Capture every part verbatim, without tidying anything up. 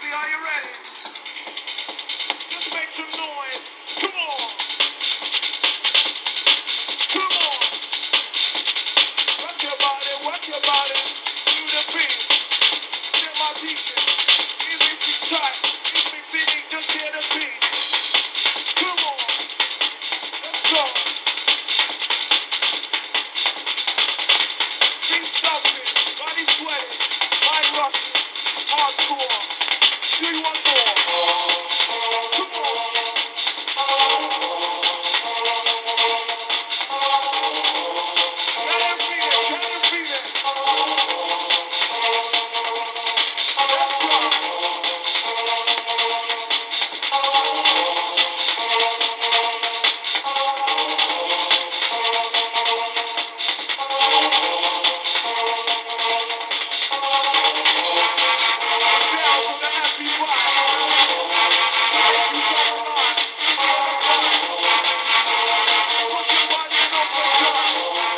Posse, are you ready? Just make some noise. Come on. Come on. Rock your body, rock your body. Do the beat. Set my D J. Give me some tight. Give me feeling, just hear the beat. Come on. Let's go. Feet stomping. Body sweating. Mind rocking. Hardcore. Do you want more? Come on. Can you feel it? Can you feel it? Let's go. Down to the happy vibe. If you come alive, put your body in overdrive.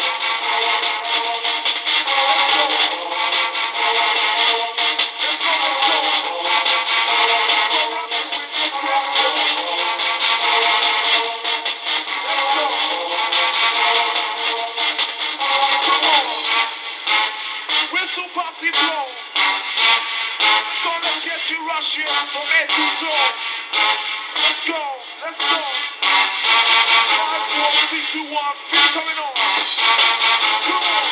Let's go. Let's go, let's go. Go rockin' with the crowd. Let's go. Come on. Whistle Posse blow. So let's get you rushing from head to toe. Let's go. Let's go. Five, four, three, two, one. Beat coming on. Come on.